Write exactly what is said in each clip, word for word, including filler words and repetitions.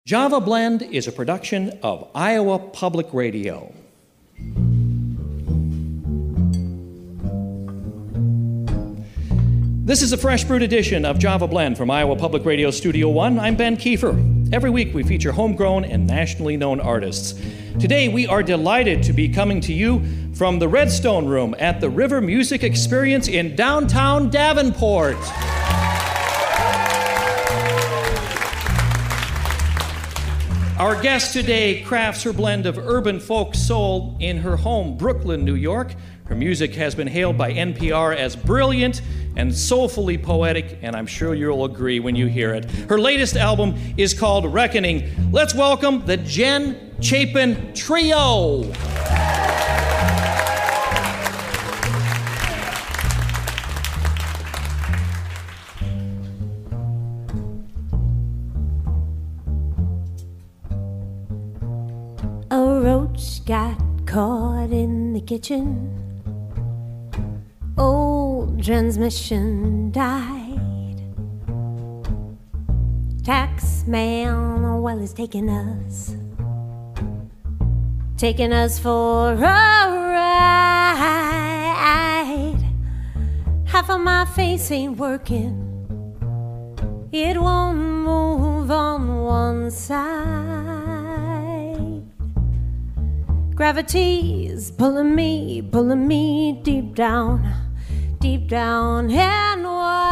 Java Blend is a production of Iowa Public Radio. This is a fresh brewed edition of Java Blend from Iowa Public Radio Studio One. I'm Ben Kiefer. Every week we feature homegrown and nationally known artists. Today we are delighted to be coming to you from the Redstone Room at the River Music Experience in downtown Davenport. Our guest today crafts her blend of urban folk soul in her home, Brooklyn, New York. Her music has been hailed by N P R as brilliant and soulfully poetic, and I'm sure you'll agree when you hear it. Her latest album is called Reckoning. Let's welcome the Jen Chapin Trio. A roach got caught in the kitchen. Old transmission died. Tax man, well, is taking us, taking us for a ride. Half of my face ain't working. It won't move on one side. Gravity's pulling me, pulling me deep down, deep down and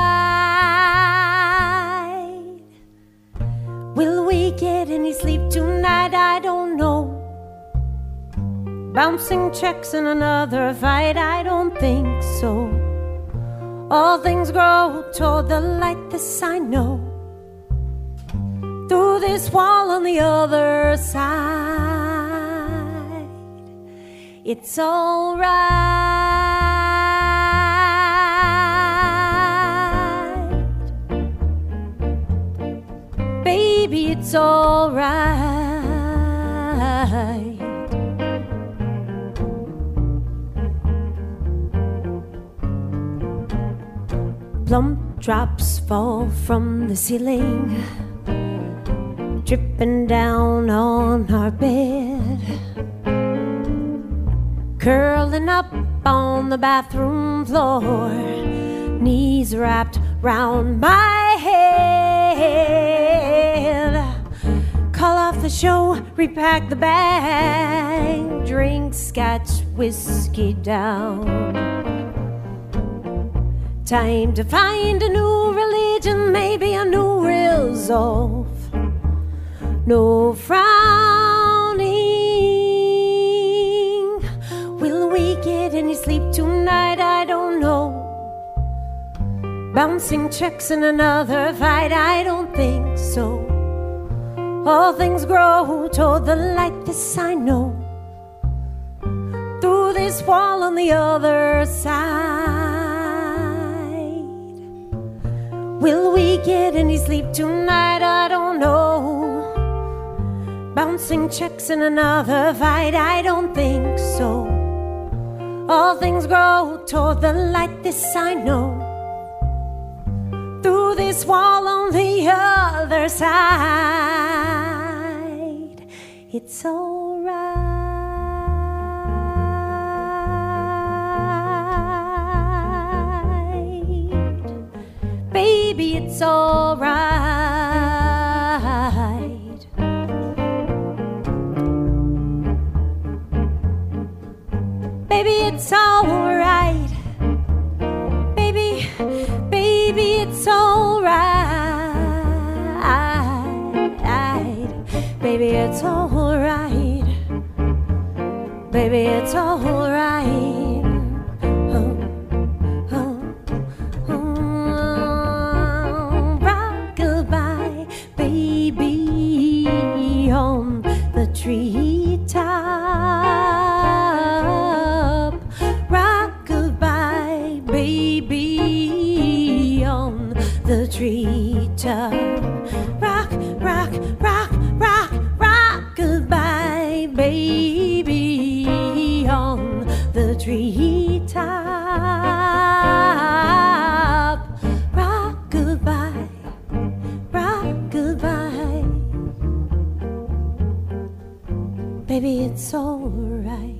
wide. Will we get any sleep tonight? I don't know. Bouncing checks in another fight? I don't think so. All things grow toward the light, this I know. Through this wall on the other side, it's all right. Baby, it's all right. Plump drops fall from the ceiling, dripping down on our bed. Curling up on the bathroom floor, knees wrapped round my head. Call off the show, repack the bag, drink scotch whiskey down. Time to find a new religion, maybe a new resolve. No frowning. Will we get any sleep tonight? I don't know. Bouncing checks in another fight? I don't think so. All things grow toward the light, this I know. Through this wall on the other side. Will we get any sleep tonight? I don't know. Bouncing checks in another fight? I don't think so. All things grow toward the light, this I know. Through this wall on the other side, it's all right. Baby, it's all right. Baby, it's all right. Baby, baby, it's all right. Baby, it's all right. Baby, it's all right. Oh, oh, oh. Rock goodbye, baby, on the treetop. Rock goodbye, baby, on the treetop. Rock, rock, rock, rock, rock goodbye, baby, on the treetop. Rock goodbye, rock goodbye. baby, it's all right.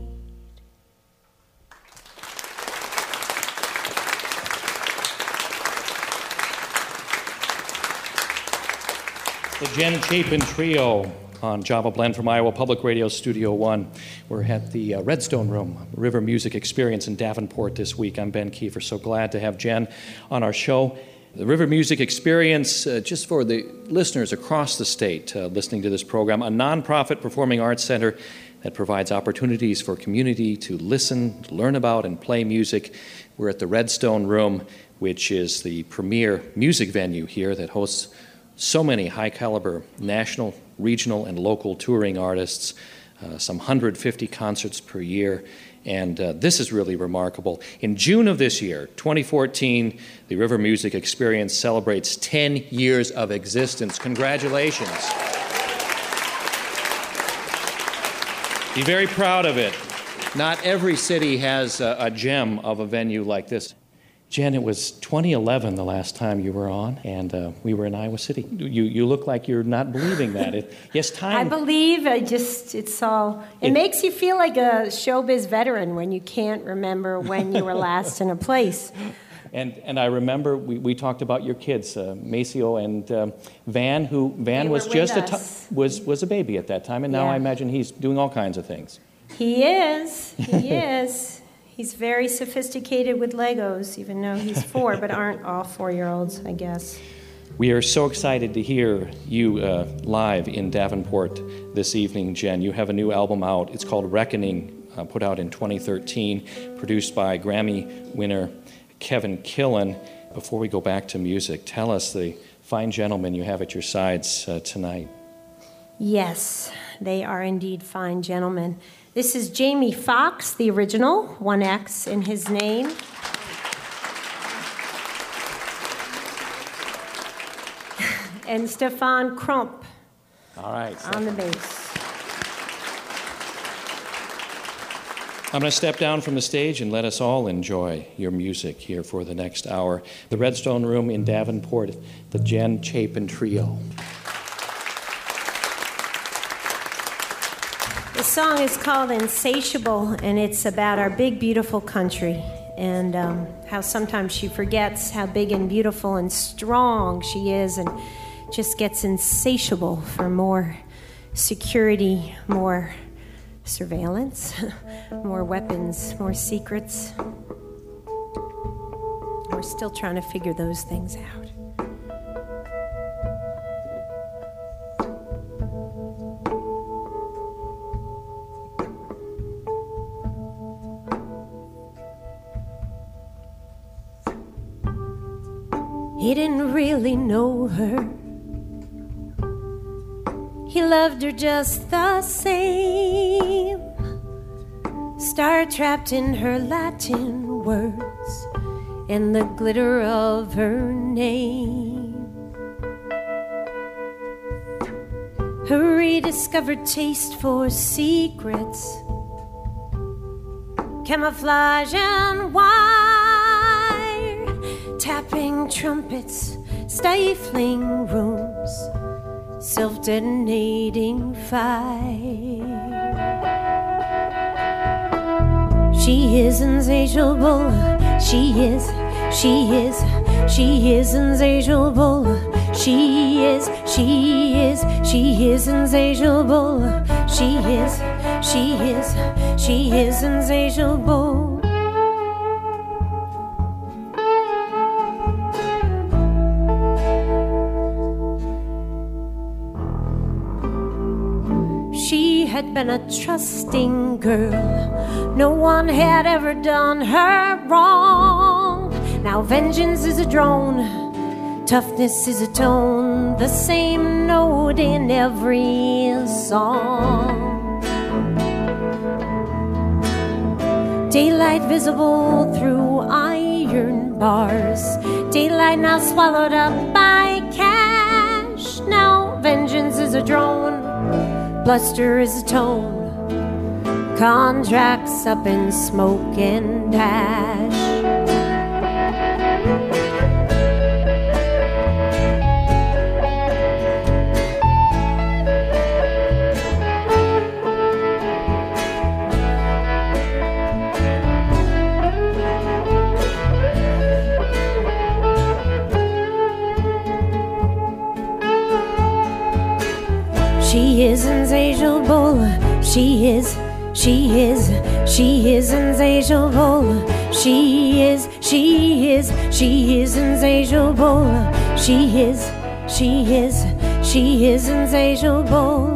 The Jen Chapin Trio on Java Blend from Iowa Public Radio Studio One. We're at the uh, Redstone Room, River Music Experience in Davenport this week. I'm Ben Kiefer, so glad to have Jen on our show. The River Music Experience, uh, just for the listeners across the state uh, listening to this program, a nonprofit performing arts center that provides opportunities for community to listen, learn about, and play music. We're at the Redstone Room, which is the premier music venue here that hosts so many high-caliber national, regional, and local touring artists, uh, some one hundred fifty concerts per year, and uh, this is really remarkable. In June of this year, twenty fourteen, the River Music Experience celebrates ten years of existence. Congratulations. Be very proud of it. Not every city has a, a gem of a venue like this. Jen, it was twenty eleven the last time you were on, and uh, we were in Iowa City. You you look like you're not believing that. It, yes, time... I believe. I just, it's all... It, it makes you feel like a showbiz veteran when you can't remember when you were last in a place. And and I remember we, we talked about your kids, uh, Maceo and um, Van, who Van they was just a t- was was a baby at that time, and now yeah. I imagine he's doing all kinds of things. He is. He is. He's very sophisticated with Legos, even though he's four, but aren't all four-year-olds, I guess. We are so excited to hear you uh, live in Davenport this evening, Jen. You have a new album out. It's called Reckoning, uh, put out in twenty thirteen, produced by Grammy winner Kevin Killen. Before we go back to music, tell us the fine gentlemen you have at your sides uh, tonight. Yes, they are indeed fine gentlemen. This is Jamie Foxx, the original, one X in his name. And Stefan Crump. All right. On the bass. I'm going to step down from the stage and let us all enjoy your music here for the next hour. The Redstone Room in Davenport, the Jen Chapin Trio. The song is called Insatiable, and it's about our big, beautiful country and um, how sometimes she forgets how big and beautiful and strong she is and just gets insatiable for more security, more surveillance, more weapons, more secrets. We're still trying to figure those things out. He didn't really know her. He loved her just the same. Star trapped in her Latin words and the glitter of her name. Her rediscovered taste for secrets, camouflage and wire, tapping trumpets, stifling rooms, self-detonating fire. She is insatiable, she is, she is, she is insatiable. She is, she is, she is insatiable. She is, she is, she is insatiable. She had been a trusting girl. No one had ever done her wrong. Now vengeance is a drone, toughness is a tone, the same note in every song. Daylight visible through iron bars, daylight now swallowed up by cash. Now vengeance is a drone, bluster is a tone, contracts up in smoke and ash. She is insatiable. She is, she is, she is insatiable. She is, she is, she is insatiable. She is, she is, she is insatiable.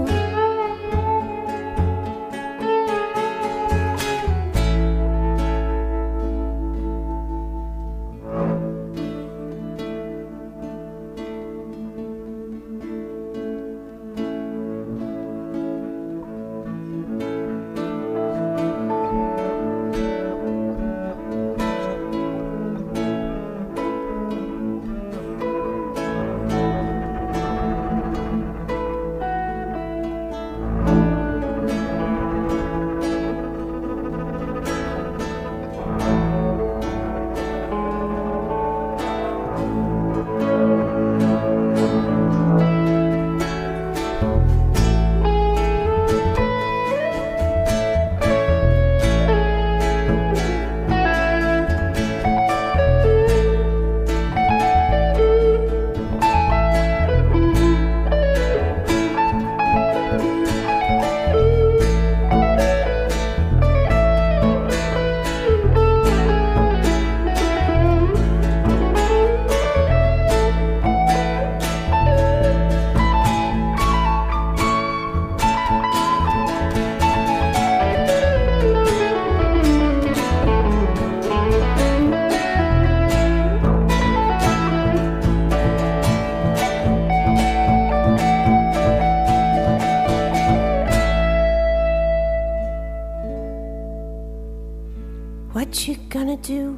What you gonna do?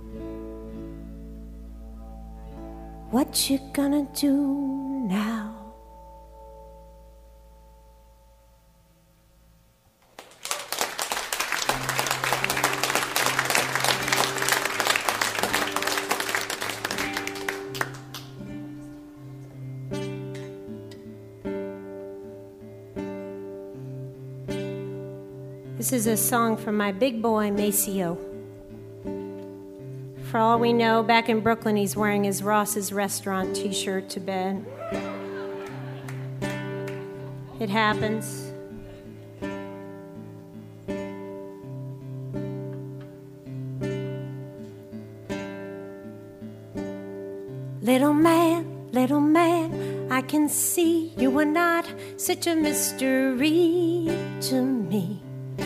What you gonna do now? This is a song from my big boy, Maceo. For all we know, back in Brooklyn, he's wearing his Ross's Restaurant t-shirt to bed. It happens. Little man, little man, I can see you are not such a mystery to me.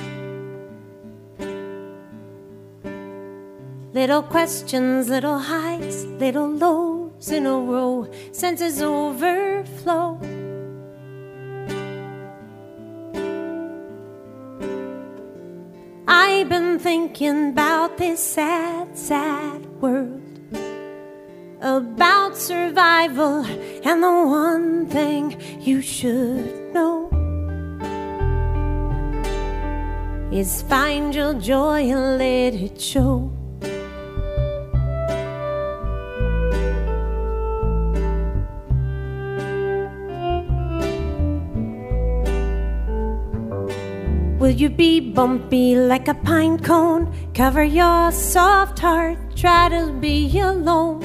Little questions, little highs, little lows in a row, senses overflow. I've been thinking about this sad, sad world, about survival, and the one thing you should know is find your joy and let it show. Will you be bumpy like a pine cone? Cover your soft heart, try to be alone.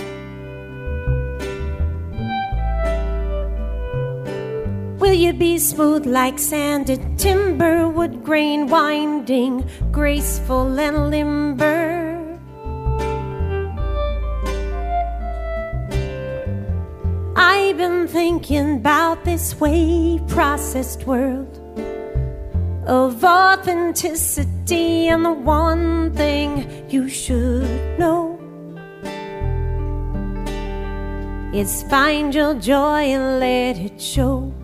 Will you be smooth like sanded timber, wood grain winding, graceful and limber? I've been thinking about this way processed world of authenticity, and the one thing you should know is find your joy and let it show.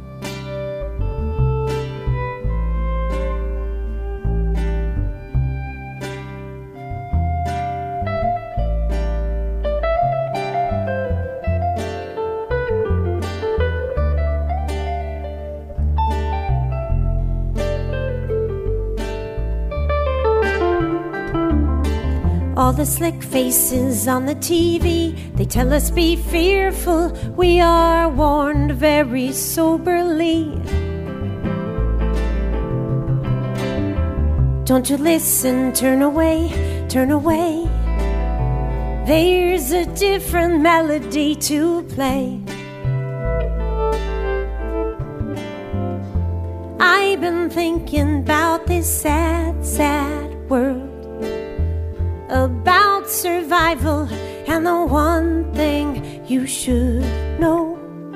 All the slick faces on the T V, they tell us be fearful. We are warned very soberly. Don't you listen, turn away, turn away. There's a different melody to play. I've been thinking about this sad, sad world, about survival, and the one thing you should know.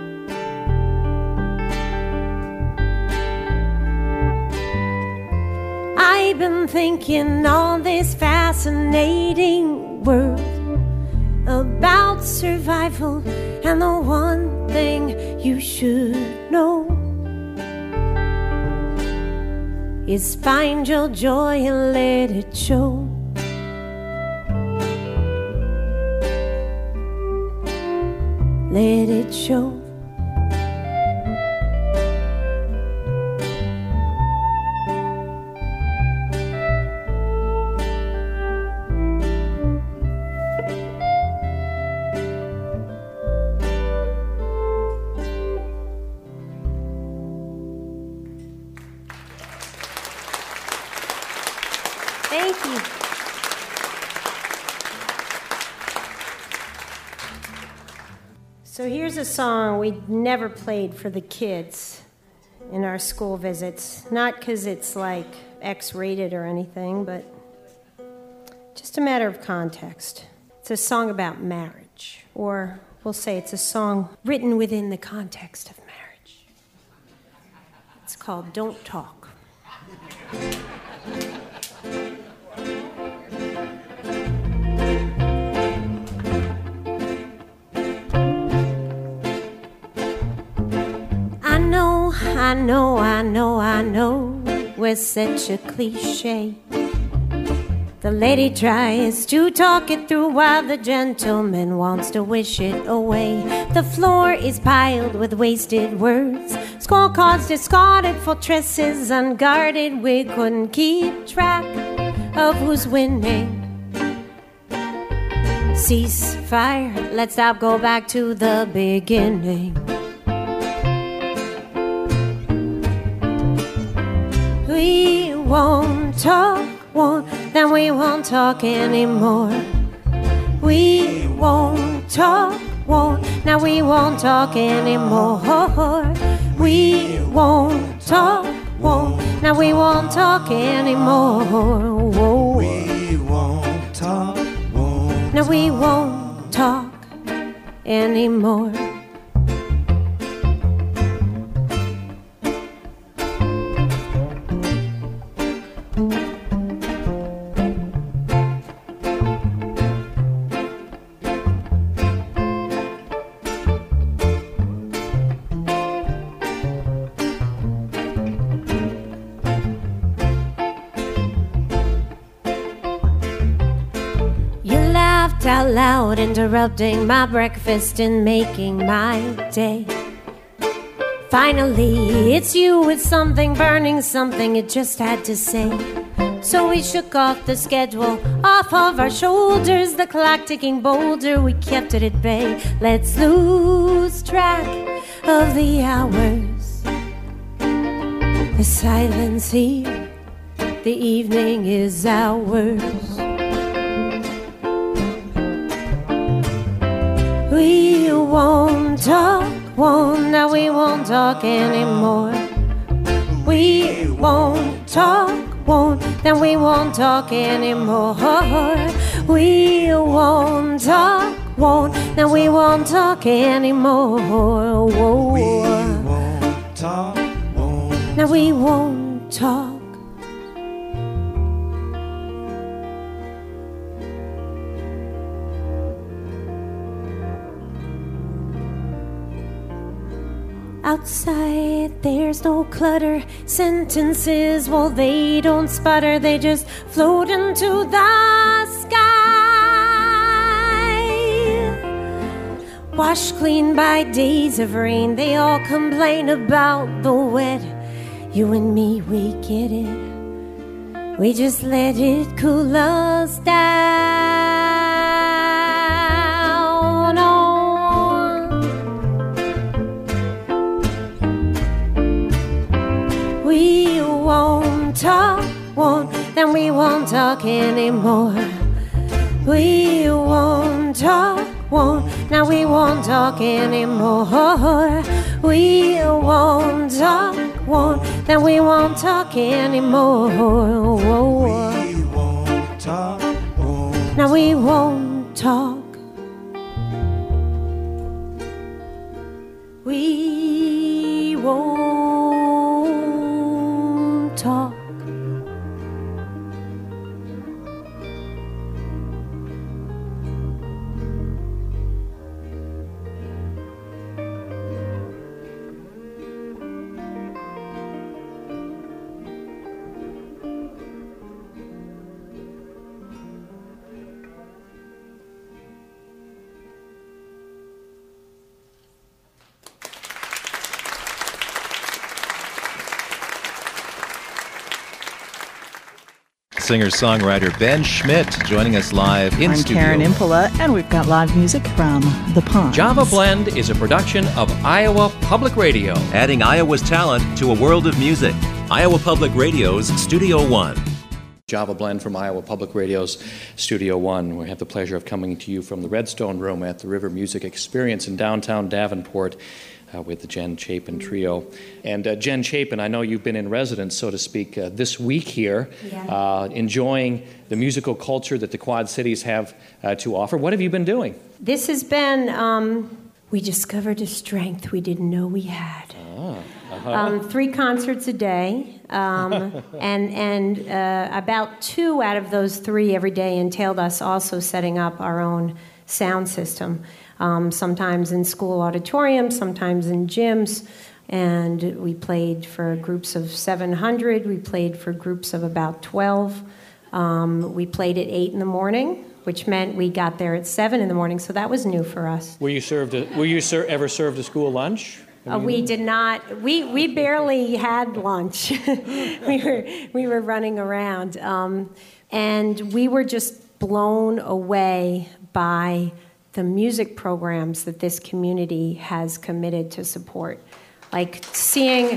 I've been thinking on this fascinating world about survival, and the one thing you should know is find your joy and let it show. Let it show. Thank you. So here's a song we never played for the kids in our school visits. Not because it's like X-rated or anything, but just a matter of context. It's a song about marriage, or we'll say it's a song written within the context of marriage. It's called Don't Talk. I know, I know, I know, we're such a cliche. The lady tries to talk it through while the gentleman wants to wish it away. The floor is piled with wasted words, scorecards discarded, fortresses unguarded. We couldn't keep track of who's winning. Ceasefire, let's stop, go back to the beginning. We won't talk, won't, then we won't talk anymore. We won't talk, won't, now we won't talk anymore. We won't talk, won't, now we won't talk anymore. We won't talk, won't, now we won't talk anymore. Out loud, interrupting my breakfast and making my day. Finally, it's you with something burning, something it just had to say. So we shook off the schedule off of our shoulders, the clock ticking bolder, we kept it at bay. Let's lose track of the hours, the silence here, the evening is ours. We won't talk, won't, now we won't talk anymore. We won't talk, won't, then we won't talk anymore. We won't talk, won't, then we won't talk anymore. we won't talk, won't, Now we won't talk. Outside, there's no clutter. Sentences, well, they don't sputter. They just float into the sky. Washed clean by days of rain. They all complain about the wet. You and me, we get it. We just let it cool us down. We won't talk, won't, then we won't talk anymore. We won't talk, won't, now we won't talk anymore. We won't talk, won't, then we won't talk anymore. We won't talk. Won't Now we won't talk. We won't talk. Singer-songwriter Ben Schmidt joining us live in I'm studio. Karen Impola, and we've got live music from The Ponds. Java Blend is a production of Iowa Public Radio. Adding Iowa's talent to a world of music. Iowa Public Radio's Studio One. Java Blend from Iowa Public Radio's Studio One. We have the pleasure of coming to you from the Redstone Room at the River Music Experience in downtown Davenport uh, with the Jen Chapin Trio. And uh, Jen Chapin, I know you've been in residence, so to speak, uh, this week here, Yeah. uh, enjoying the musical culture that the Quad Cities have uh, to offer. What have you been doing? This has been, um, we discovered a strength we didn't know we had. Ah, uh-huh. Um, three concerts a day, um, and and uh, about two out of those three every day entailed us also setting up our own sound system. Um, sometimes in school auditoriums, sometimes in gyms, and we played for groups of seven hundred. We played for groups of about twelve. Um, we played at eight in the morning, which meant we got there at seven in the morning. So that was new for us. Were you served? A, were you ser- ever served a school lunch? Uh, we did not. We we barely had lunch. we were we were running around, um, and we were just blown away by the music programs that this community has committed to support. Like seeing,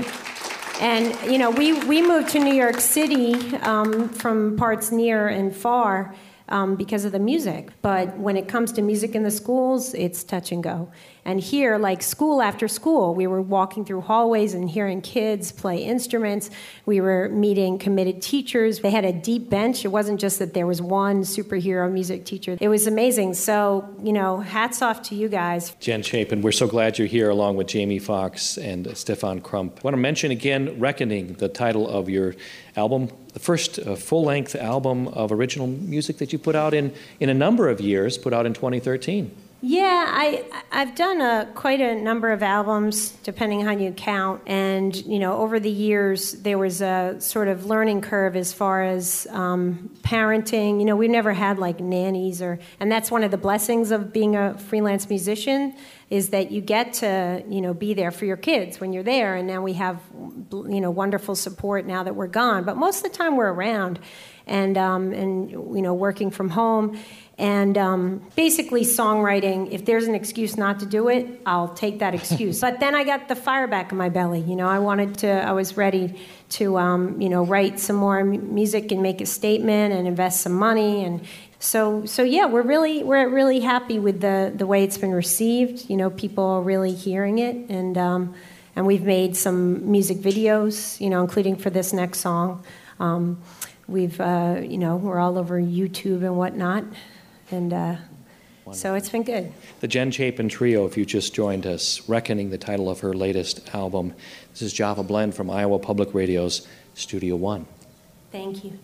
and you know, we we moved to New York City um, from parts near and far. Um, because of the music. But when it comes to music in the schools, it's touch and go. And here, like school after school, we were walking through hallways and hearing kids play instruments. We were meeting committed teachers. They had a deep bench. It wasn't just that there was one superhero music teacher. It was amazing. So, you know, hats off to you guys. Jen Chapin, we're so glad you're here along with Jamie Foxx and Stefan Crump. I want to mention again, Reckoning, the title of your album, the first uh, full-length album of original music that you put out in, in a number of years, put out in twenty thirteen. Yeah, I, I've done a, quite a number of albums, depending on how you count. And, you know, over the years, there was a sort of learning curve as far as um, parenting. You know, we've never had, like, nannies or... And that's one of the blessings of being a freelance musician, is that you get to, you know, be there for your kids when you're there. And now we have, you know, wonderful support now that we're gone. But most of the time we're around and, um, and you know, working from home. And um, basically songwriting, if there's an excuse not to do it, I'll take that excuse. But then I got the fire back in my belly. You know, I wanted to, I was ready to, um, you know, write some more m- music and make a statement and invest some money. And so, so yeah, we're really, we're really happy with the, the way it's been received. You know, people are really hearing it. And, um, and we've made some music videos, you know, including for this next song. Um, we've, uh, you know, we're all over YouTube and whatnot. And uh, so it's been good. The Jen Chapin Trio, if you just joined us, Reckoning, the title of her latest album. This is Java Blend from Iowa Public Radio's Studio One. Thank you.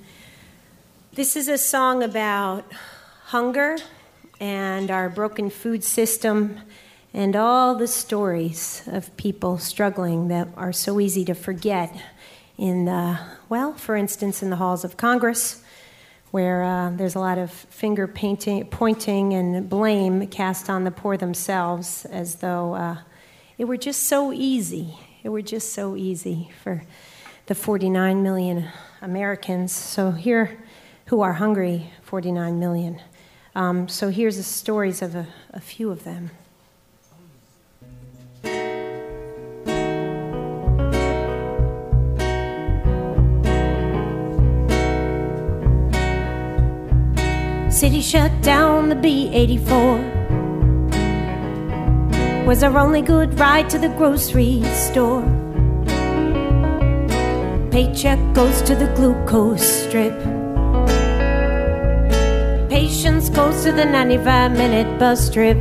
This is a song about hunger and our broken food system and all the stories of people struggling that are so easy to forget in the, well, for instance, in the halls of Congress, where uh, there's a lot of finger painting, pointing and blame cast on the poor themselves, as though uh, it were just so easy. It were just so easy for the forty-nine million Americans. So here, who are hungry, forty-nine million. Um, so here's the stories of a, a few of them. City shut down the B eighty-four. Was our only good ride to the grocery store. Paycheck goes to the glucose strip. Patience goes to the ninety-five minute bus trip.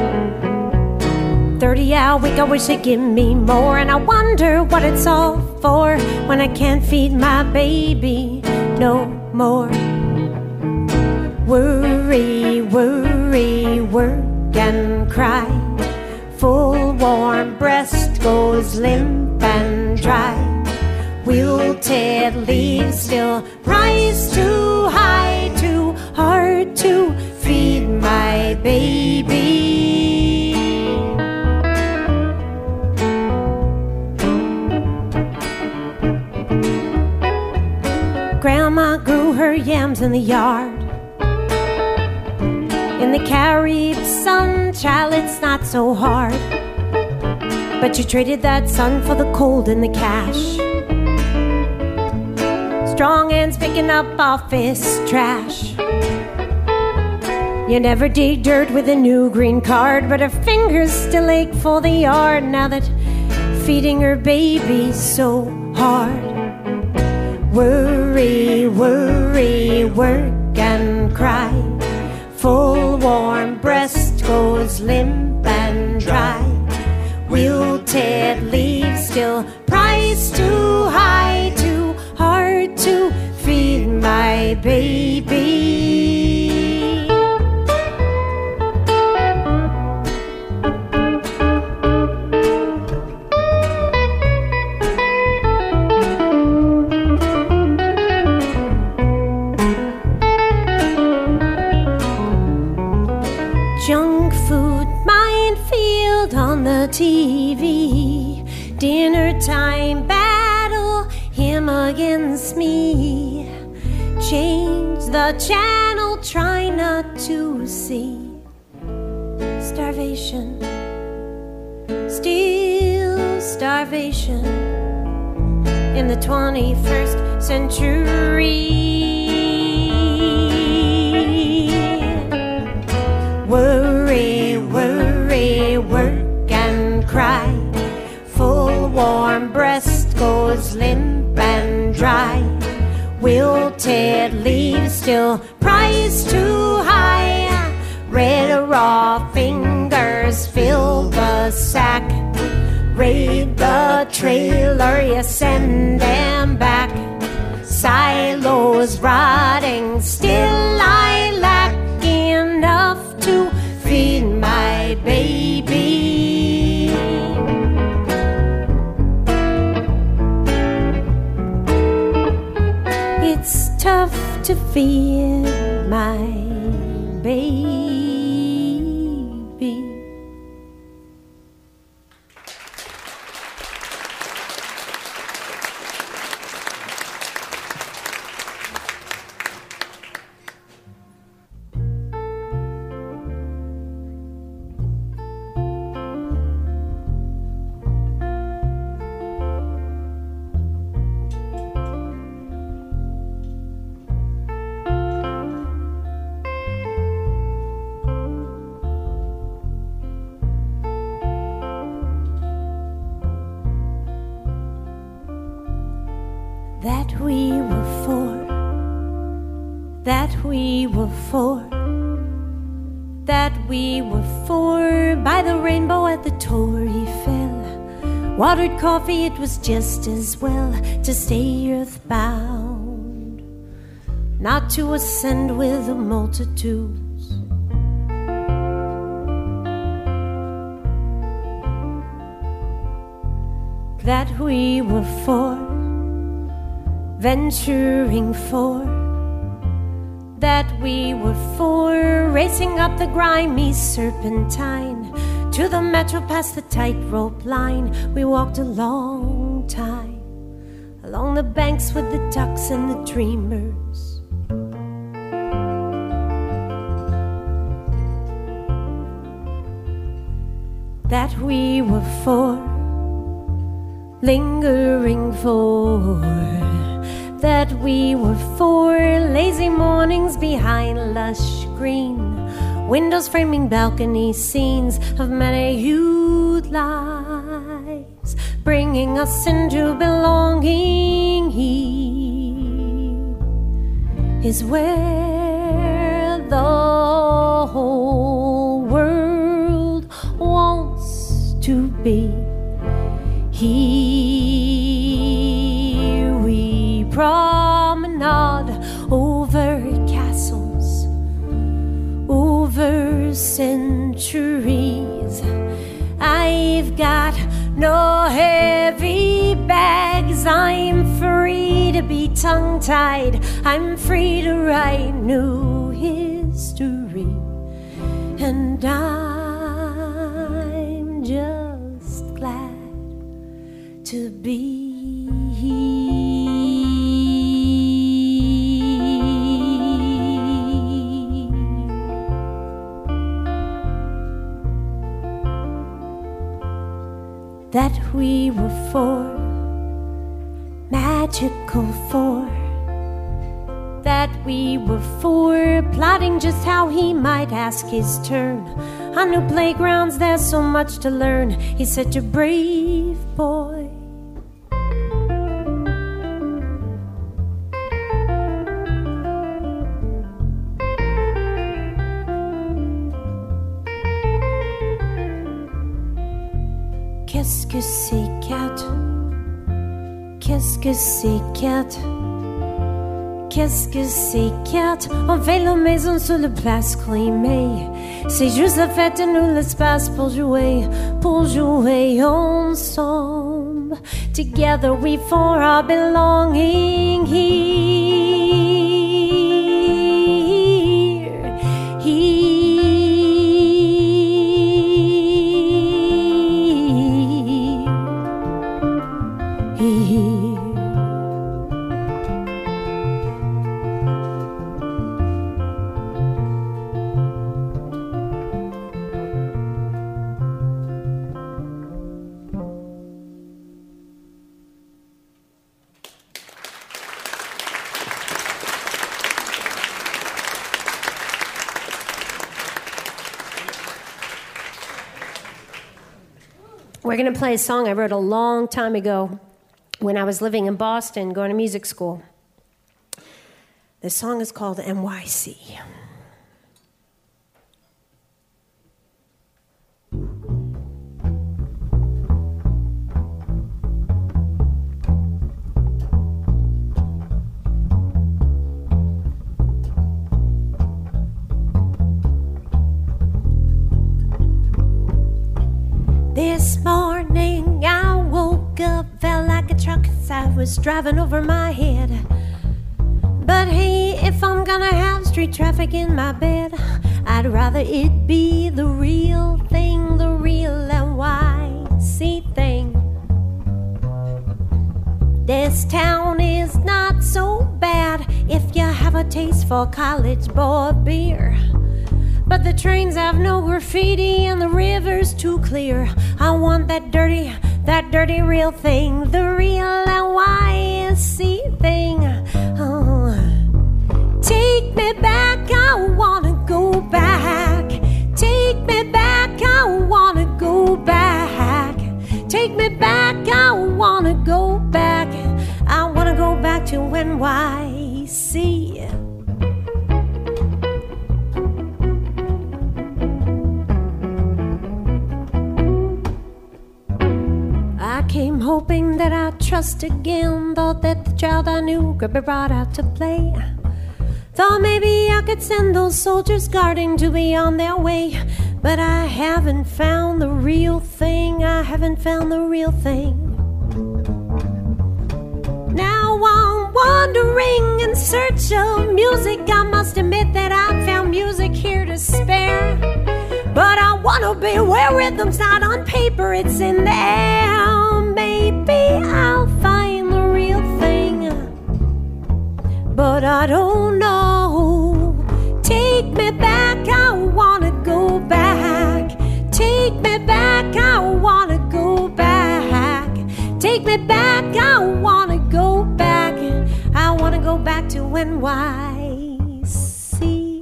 thirty hour week, I wish they'd give me more. And I wonder what it's all for when I can't feed my baby no more. Worry, worry, work and cry. Full warm breast goes limp and dry. Wilted leaves still rise too high, too hard to feed my baby. Grandma grew her yams in the yard. In the Carib sun, child, it's not so hard. But you traded that sun for the cold and the cash. Strong hands picking up office trash. You never dig dirt with a new green card, but her fingers still ache for the yard now that feeding her baby's so hard. Worry, worry, work and cry. Full warm breast goes limp and dry. Wilted leaves still priced too high, too hard to feed my baby. Junk food minefield on the T V. Dinner time battle, him against me. Change the channel, try not to see. Starvation, still starvation in the twenty-first century. Worry, worry, work and cry. Full warm breast goes limp and dry. Wilted leaves still priced too high. Red raw fingers fill the sack. Raid the trailer, you send them back. Silos rotting, still I lack enough to feed my baby. It's tough to feed my baby. That we were for, that we were for, that we were for by the rainbow at the Tour Eiffel. Watered coffee, it was just as well to stay earthbound, not to ascend with the multitudes. That we were for, venturing for, that we were for, racing up the grimy serpentine to the metro past the tightrope line. We walked a long time along the banks with the ducks and the dreamers. That we were for, lingering for, that we were for lazy mornings behind lush green windows framing balcony scenes of many-hued lives, bringing us into belonging here. is where the whole world wants to be. Here we promenade over castles, over centuries. I've got no heavy bags. I'm free to be tongue-tied. I'm free to write new history. And I'm just glad to be here. That we were four, magical four. That we were four, plotting just how he might ask his turn. On new playgrounds, there's so much to learn. He's such a brave boy. Qu'est-ce que c'est quatre? Qu'est-ce que c'est quatre? Qu'est-ce que c'est quatre? On fait la maison sur la place climée. C'est juste la fête et nous l'espace pour jouer, pour jouer ensemble. Together we form our belonging here, here. We're going to play a song I wrote a long time ago when I was living in Boston, going to music school. The song is called N Y C. This morning I woke up, felt like a truck as I was driving over my head. But hey, if I'm gonna have street traffic in my bed, I'd rather it be the real thing, the real N Y C thing. This town is not so bad if you have a taste for college boy beer. But the trains have no graffiti and the river's too clear. I want that dirty, that dirty real thing, the real N Y C thing. Oh. Take me back, I wanna go back. Take me back, I wanna go back. Take me back, I wanna go back. I wanna go back to N Y C. I came hoping that I'd trust again. Thought that the child I knew could be brought out to play. Thought maybe I could send those soldiers guarding to be on their way. But I haven't found the real thing. I haven't found the real thing. Now I'm wandering in search of music. I must admit that I found music here to spare. But I wanna be where rhythm's not on paper, it's in the air. Maybe I'll find the real thing, but I don't know. Take me back, I wanna go back. Take me back, I wanna go back. Take me back, I wanna go back. I wanna go back to N Y C.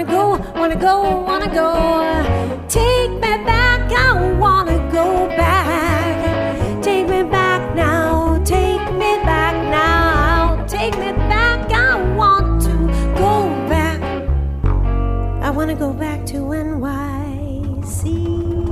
wanna go, wanna go, wanna go. Take me back, I wanna go back. Take me back now, take me back now. Take me back, I want to go back. I wanna go back to N Y C.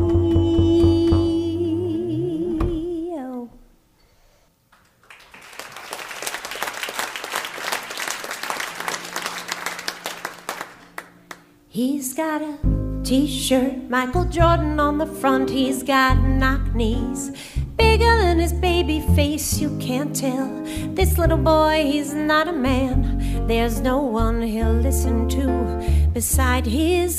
He's got a t-shirt, Michael Jordan on the front. He's got knock knees, bigger than his baby face. You can't tell this little boy, he's not a man. There's no one he'll listen to beside his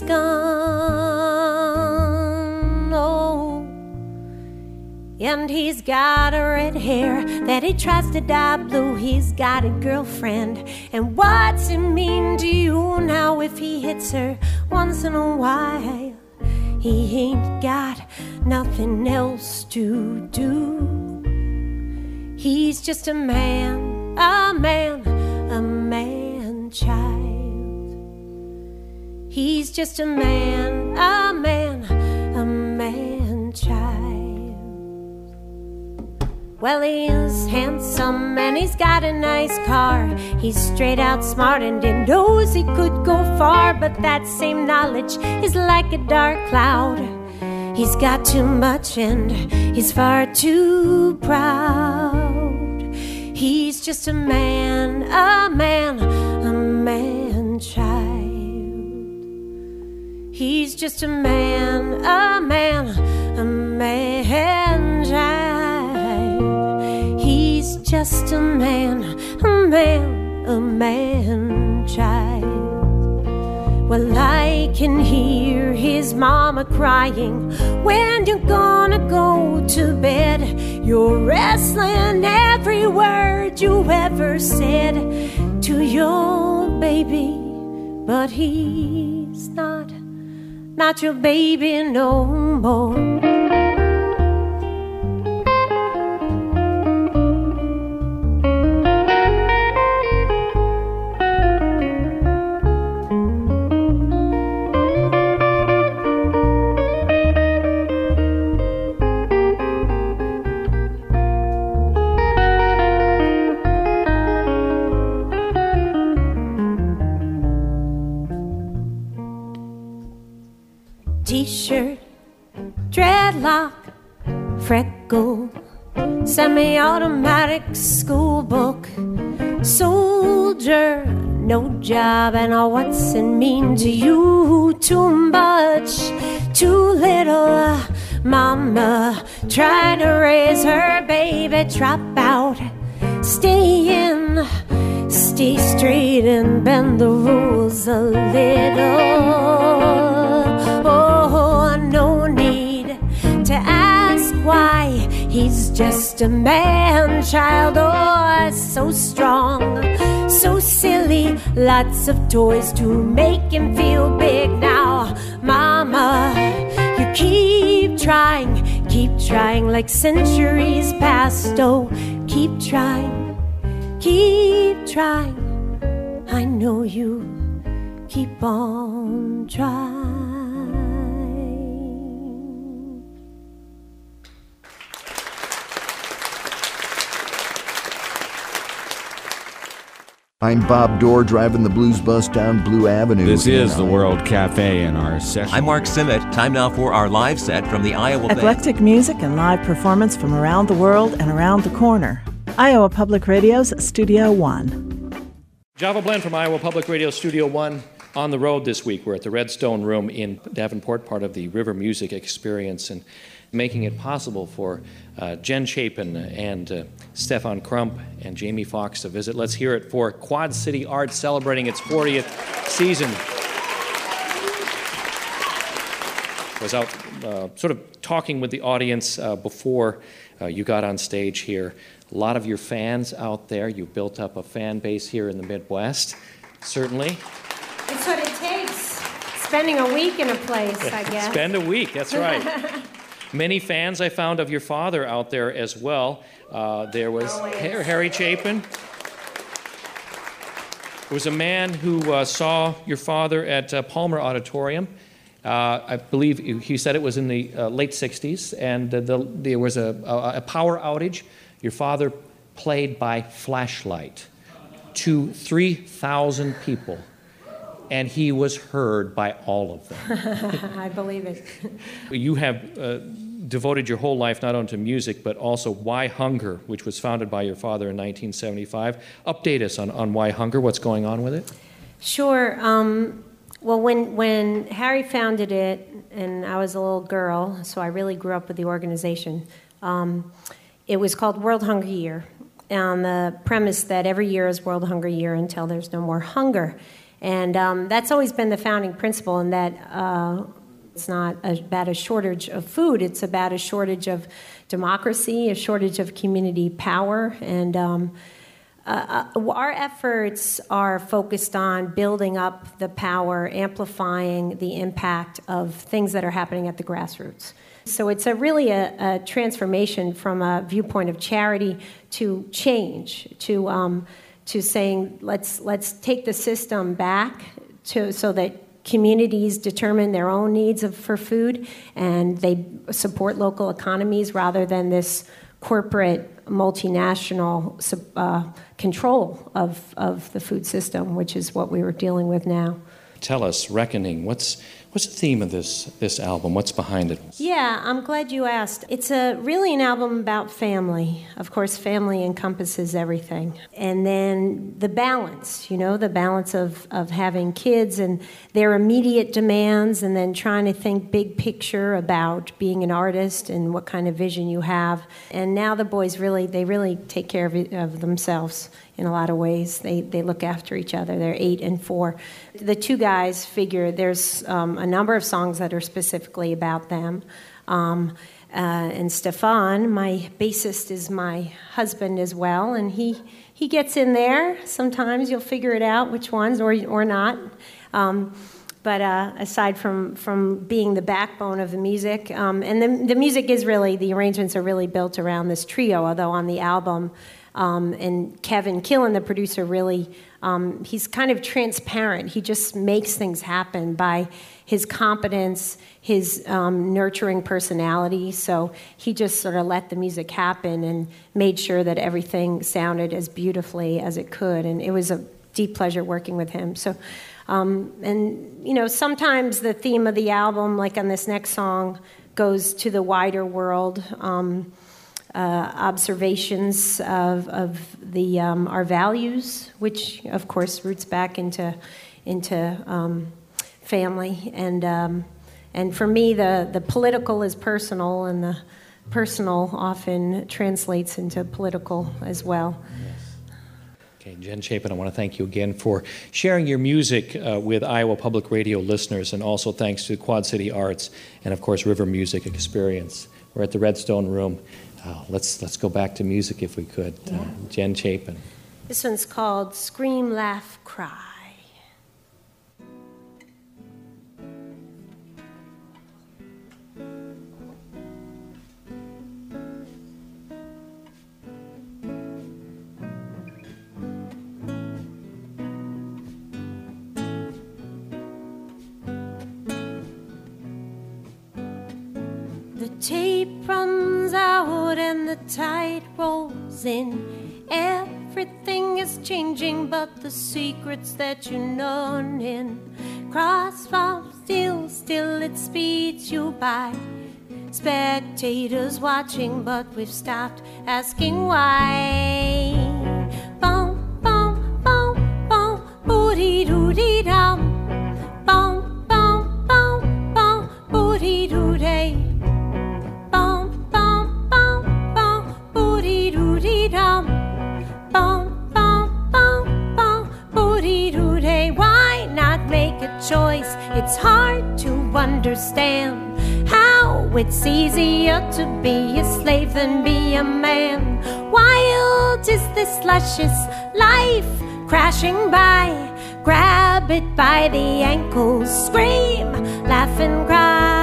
gun. Oh, and he's got a red hair that he tries to dye blue. He's got a girlfriend, and what's it mean to you now if he hits her once in a while? He ain't got nothing else to do. He's just a man, a man, a man child. He's just a man, a man, a man child. Well, he is handsome and he's got a nice car. He's straight out smart and he knows he could go far. But that same knowledge is like a dark cloud. He's got too much and he's far too proud. He's just a man, a man, a man child. He's just a man, a man, a man child. He's just a man, a man, a man child. Well, I can hear his mama crying, when you gonna go to bed? You're wrestling every word you ever said to your baby. But he's not, not your baby no more. T-shirt, dreadlock, freckle, semi-automatic school book, soldier, no job, and oh, what's it mean to you? Too much, too little. Mama tried to raise her baby, drop out, stay in, stay straight and bend the rules a little. Oh, no need to ask why. He's just a man child. Oh, so strong, so silly. Lots of toys to make him feel big. Now, Mama, you keep trying, keep trying like centuries past. Oh, keep trying, keep trying. I know you keep on trying. I'm Bob Dorr, driving the blues bus down Blue Avenue. This is the World Cafe in our session. I'm Mark Simmet. Time now for our live set from the Iowa Band. Eclectic music and live performance from around the world and around the corner. Iowa Public Radio's Studio One. Java Blend from Iowa Public Radio Studio One. On the road this week, we're at the Redstone Room in Davenport, part of the River Music Experience, and making it possible for uh, Jen Chapin and uh, Stefan Crump and Jamie Foxx to visit. Let's hear it for Quad City Arts celebrating its fortieth season. I was out uh, sort of talking with the audience uh, before uh, you got on stage here. A lot of your fans out there. You built up a fan base here in the Midwest, certainly. It's what it takes. Spending a week in a place, I guess. Spend a week, that's right. Many fans I found of your father out there as well. Uh, there was Harry Chapin. was a man who uh, saw your father at uh, Palmer Auditorium. Uh, I believe he said it was in the uh, late sixties, and uh, the, there was a, a, a power outage. Your father played by flashlight to three thousand people, and he was heard by all of them. I believe it. You have uh, devoted your whole life not only to music, but also Why Hunger, which was founded by your father in nineteen seventy-five. Update us on, on Why Hunger, what's going on with it? Sure. Um, well, when, when Harry founded it, and I was a little girl, so I really grew up with the organization, um, it was called World Hunger Year, on the premise that every year is World Hunger Year until there's no more hunger. And um, that's always been the founding principle, in that uh, it's not about a shortage of food, it's about a shortage of democracy, a shortage of community power. And um, uh, our efforts are focused on building up the power, amplifying the impact of things that are happening at the grassroots. So it's a really a, a transformation from a viewpoint of charity to change, to um, to saying let's let's take the system back to so that communities determine their own needs of, for food, and they support local economies rather than this corporate multinational uh, control of of the food system, which is what we were dealing with now. Tell us, Reckoning, what's what's the theme of this this album? What's behind it? Yeah, I'm glad you asked. It's a really an album about family. Of course, family encompasses everything. And then the balance, you know, the balance of, of having kids and their immediate demands, and then trying to think big picture about being an artist and what kind of vision you have. And now the boys really, they really take care of, of themselves in a lot of ways. They they look after each other. They're eight and four. The two guys figure there's um, a number of songs that are specifically about them. Um, uh, and Stefan, my bassist, is my husband as well, and he he gets in there. Sometimes you'll figure it out which ones, or or not. Um, But uh, aside from, from being the backbone of the music, um, and the, the music is really, the arrangements are really built around this trio, although on the album, um, and Kevin Killen, the producer, really, um, he's kind of transparent. He just makes things happen by his competence, his um, nurturing personality. So he just sort of let the music happen and made sure that everything sounded as beautifully as it could, and it was a deep pleasure working with him. So. Um, and, you know, sometimes the theme of the album, like on this next song, goes to the wider world, um, uh, observations of, of the um, our values, which, of course, roots back into into um, family. And um, and for me, the, the political is personal, and the personal often translates into political as well. Okay, Jen Chapin, I want to thank you again for sharing your music uh, with Iowa Public Radio listeners, and also thanks to Quad City Arts and, of course, River Music Experience. We're at the Redstone Room. Uh, let's let's go back to music if we could. Yeah. Uh, Jen Chapin. This one's called Scream, Laugh, Cry. The tape runs out and the tide rolls in. Everything is changing but the secrets that you know in. Crossfire still, still it speeds you by. Spectators watching but we've stopped asking why. Boom, boom, boom, boom, booty-doo-dee-dum. Boom, boom, boom, boom, booty-doo-day. Dum, bum, bum, bum, bum, booty-doo-day. Why not make a choice? It's hard to understand how it's easier to be a slave than be a man. Wild is this luscious life crashing by. Grab it by the ankles, scream, laugh and cry.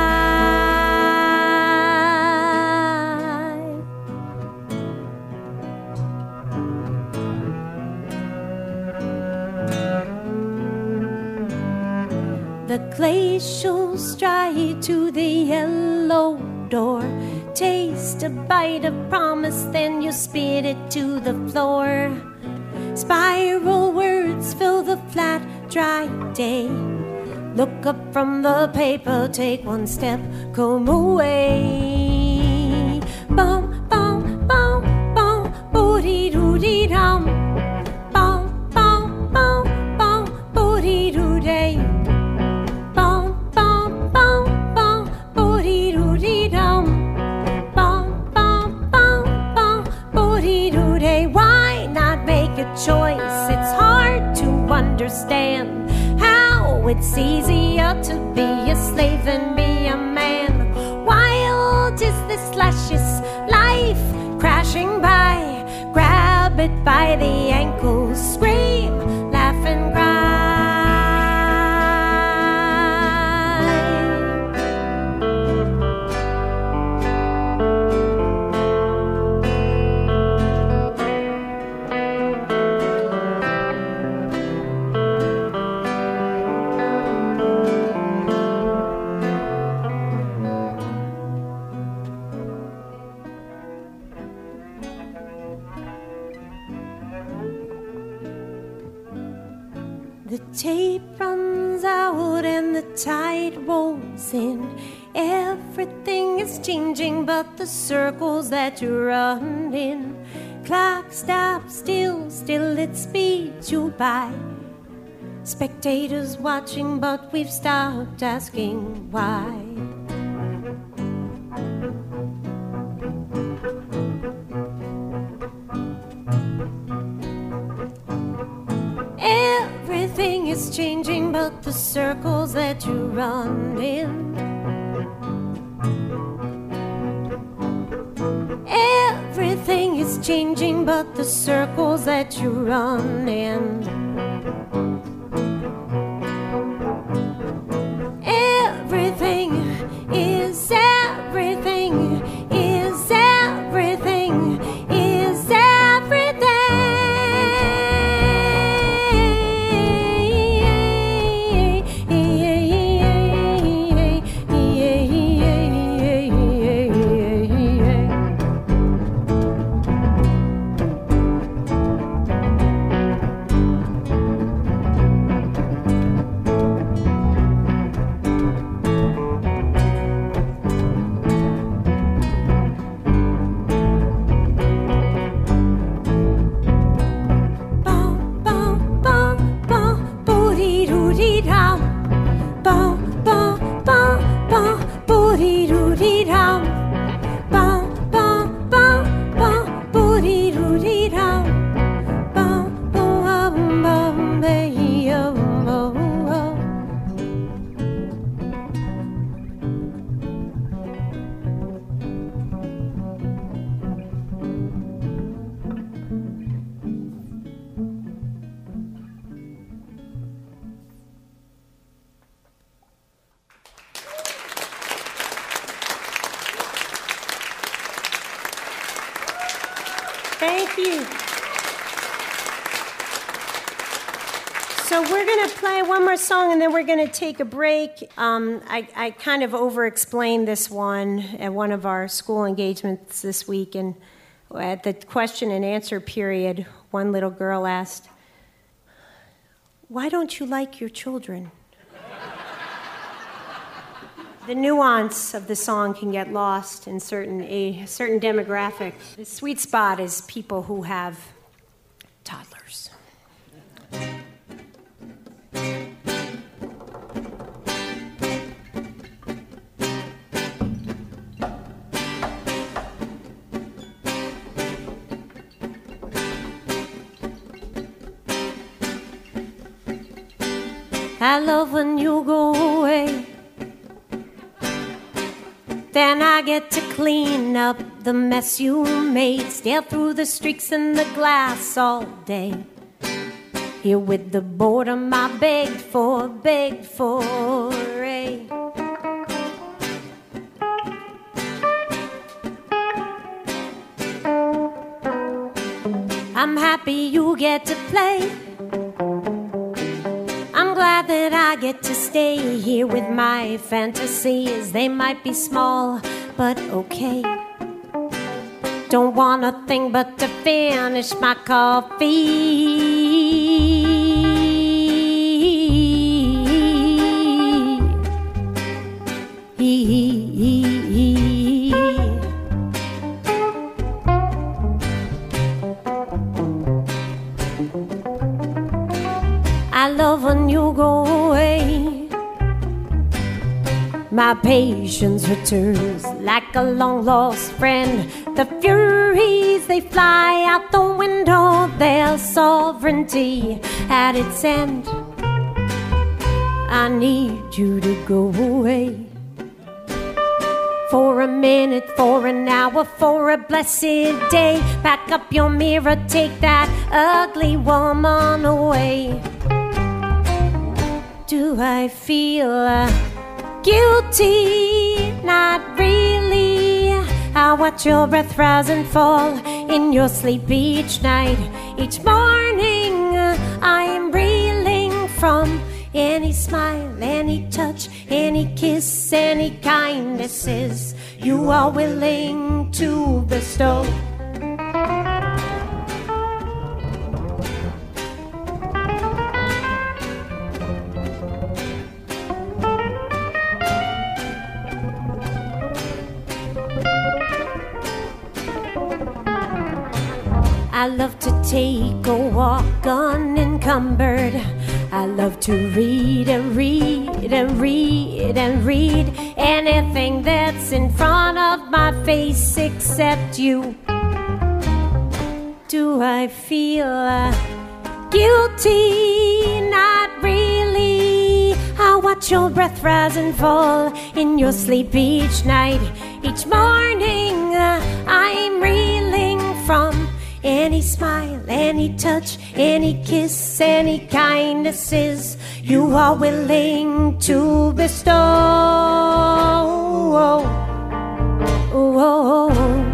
the glacial stride to the yellow door. Taste a bite of promise, then you spit it to the floor. Spiral words fill the flat, dry day. Look up from the paper, take one step, come away. Bum, bum, bum, bum, boo-dee-doo-dee-dum. Bum, bum, bum, bum, boo-dee-doo-day. Bum, bum, bum, bum, boo-dee-doo-dee-dum. Bum, bum, bum, bum, boo-dee-doo-day. Why not make a choice? It's hard to understand how it's easier to be a slave than be a man. Wild is this luscious life crashing by. Grab it by the ankles, scream, laugh and cry. The tape runs out and the tide rolls in. Everything is changing but the circles that you run in. Clock stops still, still it speeds you by. Spectators watching but we've stopped asking why. Everything is changing but the circles that you run in. Everything is changing but the circles that you run in. Everything is everything is everything is everything. Thank you. So we're going to play one more song, and then we're going to take a break. Um, I, I kind of over-explained this one at one of our school engagements this week, and at the question and answer period, one little girl asked, "Why don't you like your children?" The nuance of the song can get lost in certain a certain demographic. The sweet spot is people who have toddlers. I love when you go away. Then I get to clean up the mess you made. Stare through the streaks in the glass all day. Here with the boredom I begged for, begged for a. I'm happy you get to play. I'm glad glad that I get to stay here with my fantasies. They might be small, but okay. Don't want a thing but to finish my coffee. I love when you go away. My patience returns like a long-lost friend. The Furies, they fly out the window, their sovereignty at its end. I need you to go away. For a minute, for an hour, for a blessed day. Back up your mirror, take that ugly woman away. Do I feel uh, guilty? Not really. I watch your breath rise and fall in your sleep each night. Each morning uh, I am reeling from any smile, any touch, any kiss, any kindnesses you are willing to bestow. I love to take a walk unencumbered. I love to read and read and read and read anything that's in front of my face except you. Do I feel uh, guilty? Not really. I watch your breath rise and fall in your sleep each night. Each morning uh, I'm reeling from any smile, any touch, any kiss, any kindnesses you are willing to bestow. Oh, oh, oh.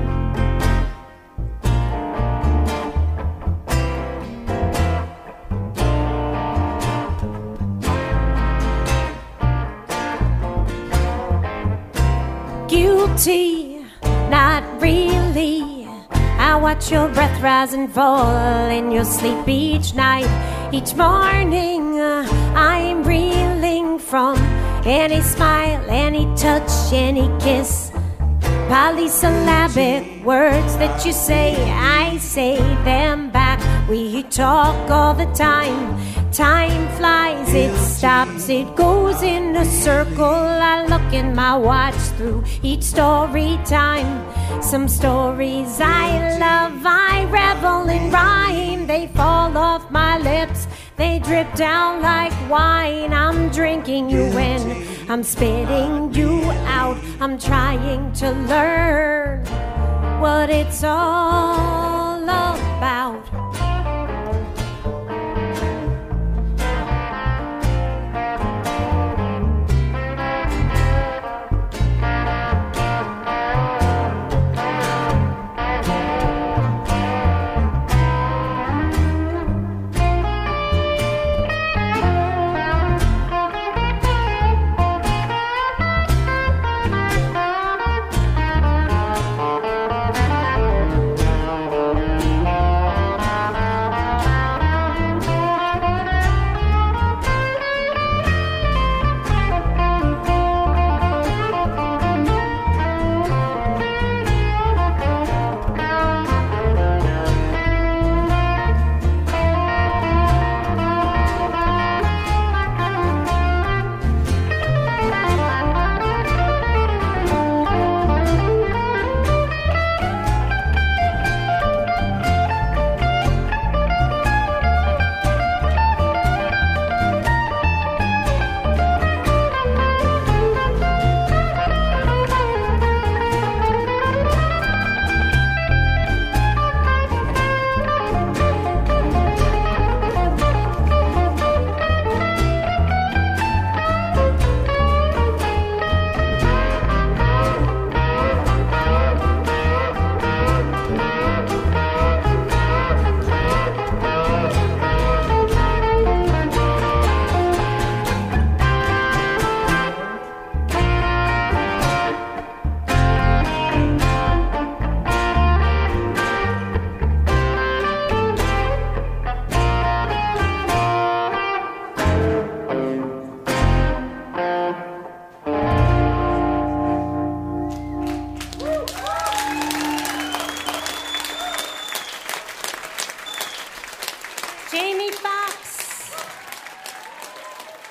Guilty, not really. I watch your breath rise and fall in your sleep each night. Each morning uh, I'm reeling from any smile, any touch, any kiss. Polysyllabic words that you say, I say them back. We talk all the time. Time flies, it stops, it goes in a circle. I look in my watch through each story time. Some stories I love, I revel in rhyme. They fall off my lips, they drip down like wine. I'm drinking you in, I'm spitting you out. I'm trying to learn what it's all about.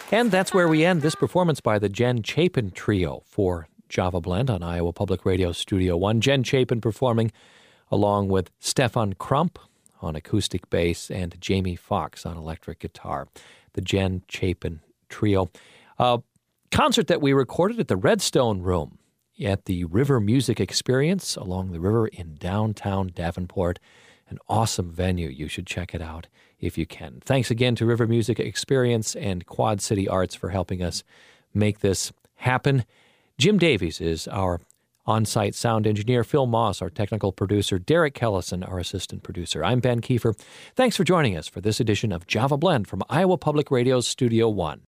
And that's where we end this performance by the Jen Chapin Trio for Java Blend on Iowa Public Radio Studio One. Jen Chapin performing along with Stefan Crump on acoustic bass and Jamie Foxx on electric guitar. The Jen Chapin Trio. A concert that we recorded at the Redstone Room at the River Music Experience along the river in downtown Davenport. An awesome venue. You should check it out if you can. Thanks again to River Music Experience and Quad City Arts for helping us make this happen. Jim Davies is our on-site sound engineer. Phil Moss, our technical producer. Derek Kellison, our assistant producer. I'm Ben Kiefer. Thanks for joining us for this edition of Java Blend from Iowa Public Radio's Studio One.